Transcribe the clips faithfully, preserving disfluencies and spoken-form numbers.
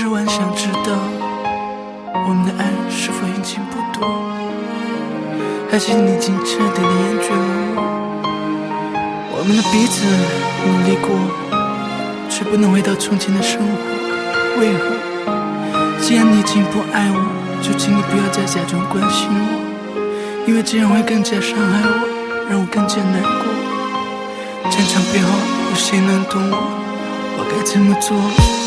十万想知道，我们的爱是否已经不多，还是你已经彻底的厌倦了我？我们的彼此努力过，却不能回到从前的生活，为何？既然你已经不爱我，就请你不要再假装关心我，因为这样会更加伤害我，让我更加难过。战场背后有谁能懂我？我该怎么做？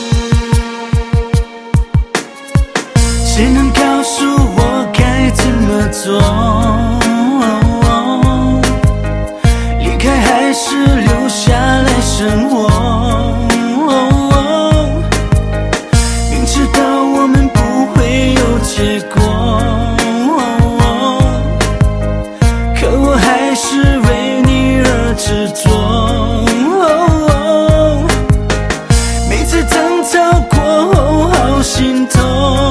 谁能告诉我该怎么做？离开还是留下来生活？明知道我们不会有结果，可我还是为你而执着。每次争吵过后好心痛，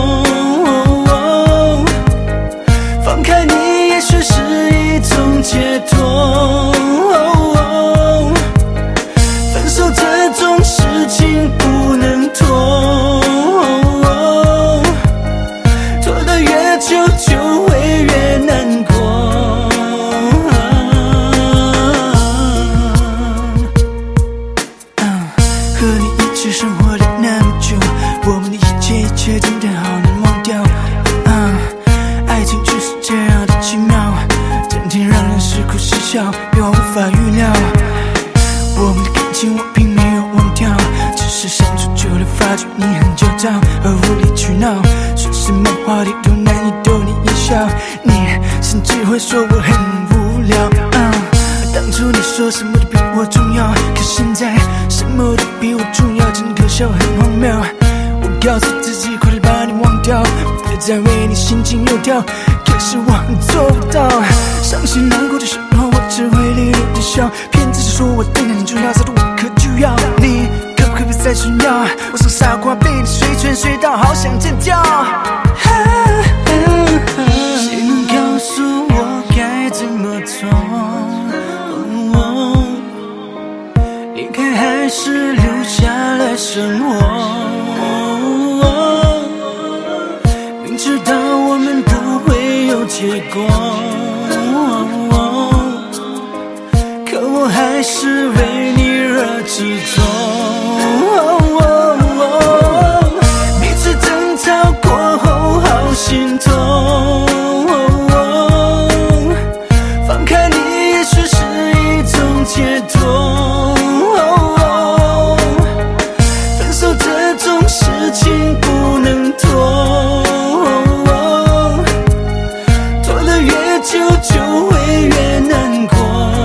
放开你也许是一种解脱。分手这种事情不能拖，拖得越久就会越难过。和你一起生活了那么久，我们的一切一切真的好难忘掉。爱情就是这样的奇妙，整天让人是哭是笑，变化无法预料。我们的感情我并没有忘掉，只是相处久了发觉你很焦躁而无理取闹，说什么话题都难以逗你一笑，你甚至会说我很无聊。uh, 当初你说什么都比我重要，可现在什么都比我重要，真可笑很荒谬。我告诉自己快点把你忘掉，别再为你心惊肉跳，可是我做不到。伤心难过的时候我只会咧咧的笑，骗自己说我对你重要，早的我可就要你，可不可以再重要？我像傻瓜被你随传随到，好想尖叫。谁能告诉我该怎么做？离开还是留下来生活？明知道我们不会有结果，可我还是为你而执着。每次争吵过后好心痛，放开你也许是一种解脱。分手这种事情不能拖，拖得越久就会越难过。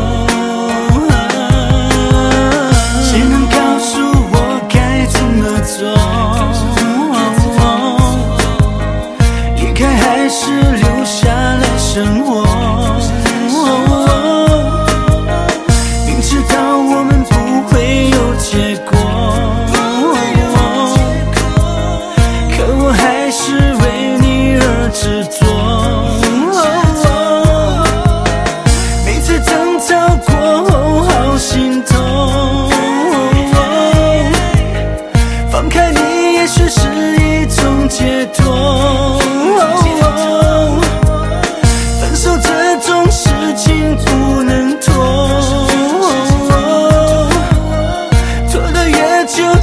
谁能告诉我该怎么做？离开还是留下来生活？明知道我们不会有结果，可我还是为你而执着。每次争吵过后好心痛，放开你也许是一种解脱。分手这种事情不能拖，拖得越久